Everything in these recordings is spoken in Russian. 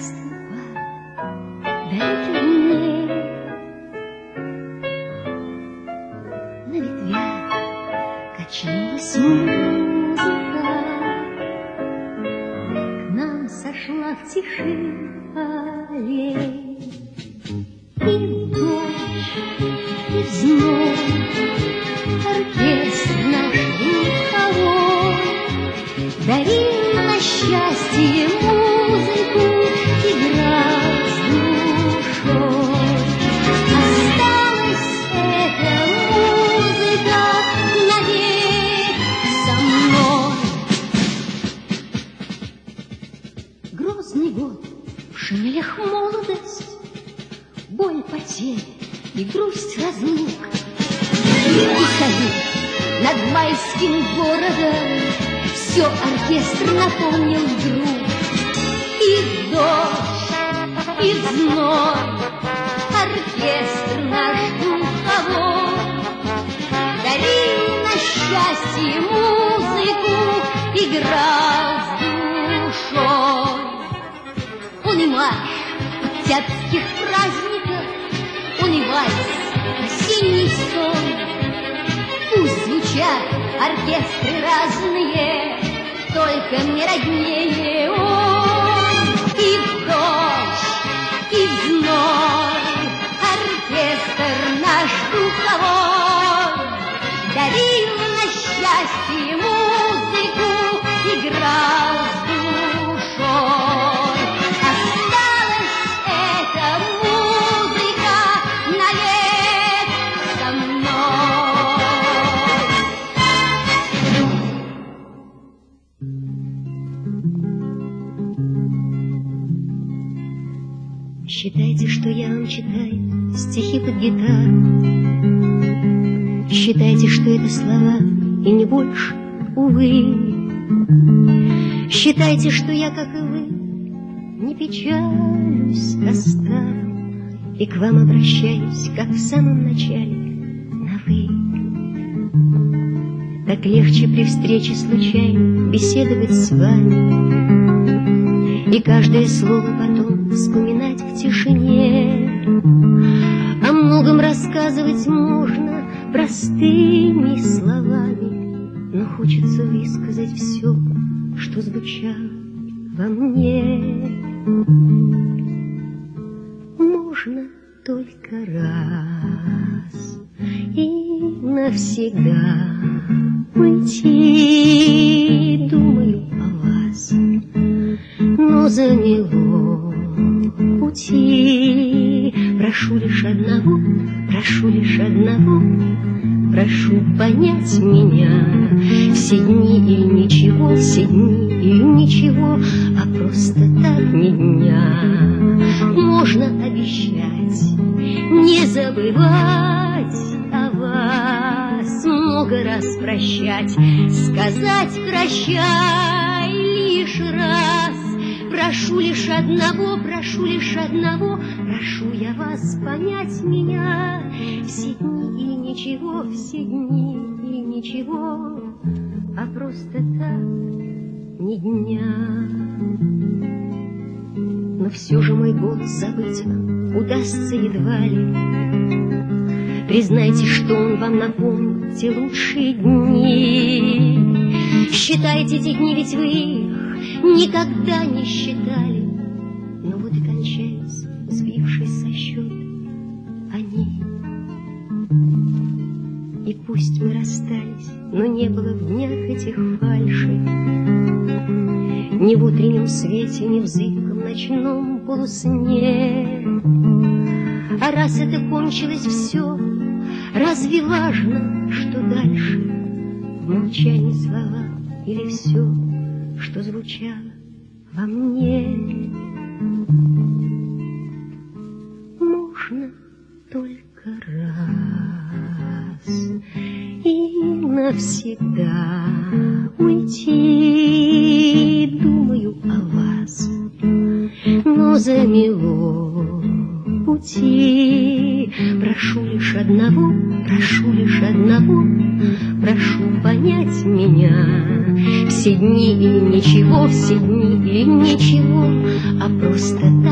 проступает далеких дней. На ветвях качнулась музыка, к нам сошла в тиши аллей. И в дождь, и в зной оркестр наш духовой дарил на счастье музыку, играл с душой. Осталась эта музыка навек со мной. Грозный год, в шинелях молодость, боль потерь и грусть разлук. И стоит над майским городом, все оркестр напомнил вдруг. И в дождь, и в зной оркестр наш духовой дарил на счастье музыку, играл с душой. Он и марш октябрьских праздников, он и вальс, осенний сон. Пусть звучат оркестры разные, только не роднее он. И в дождь, и в зной оркестр наш духовой дарил на счастье музыку, играл с душой. Осталась эта музыка навек со мной. Считайте, что я вам читаю стихи под гитару. Считайте, что это слова и не больше, увы. Считайте, что я, как и вы, не печалюсь о старом и к вам обращаюсь, как в самом начале, на вы. Так легче при встрече случайной беседовать с вами и каждое слово потом вспоминать в тишине. О многом рассказывать можно простыми словами, но хочется высказать все, что звучало во мне. Можно только раз и навсегда уйти, думаю о вас, но замело пути. Прошу лишь одного, прошу лишь одного, прошу понять меня. Все дни или ничего, все дни или ничего, а просто так ни дня. Можно обещать не забывать о вас, много раз прощать, сказать прощай лишь раз. Прошу лишь одного, прошу лишь одного, прошу я вас понять меня. Все дни или ничего, все дни или ничего, а просто так ни дня. Но все же мой голос забыть удастся едва ли. Признайте, что он вам напомнит те лучшие дни. Считайте эти дни, ведь вы их никогда не считали. Но вот и кончаются, сбившись со счета, они. И пусть мы расстались, но не было в днях этих фальши, ни в утреннем свете, ни в зыбком ночном полусне. А раз это кончилось все, разве важно, что дальше? В молчании слова или все, что звучало во мне? Можно только раз и навсегда уйти, думаю о вас, но замело пути. Прошу лишь одного, прошу лишь одного, прошу понять меня. Все дни или ничего, все дни или ничего, а просто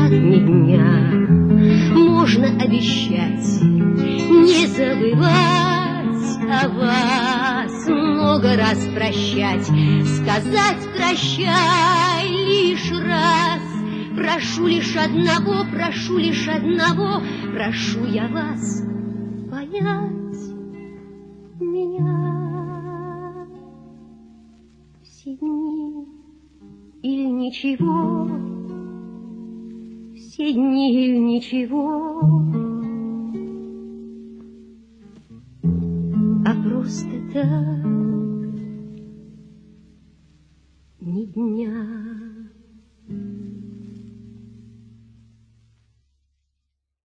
обещать не забывать о вас, много раз прощать, сказать прощай лишь раз. Прошу лишь одного, прошу лишь одного, прошу я вас понять меня. Все дни или ничего, все дни или ничего, а просто так ни дня.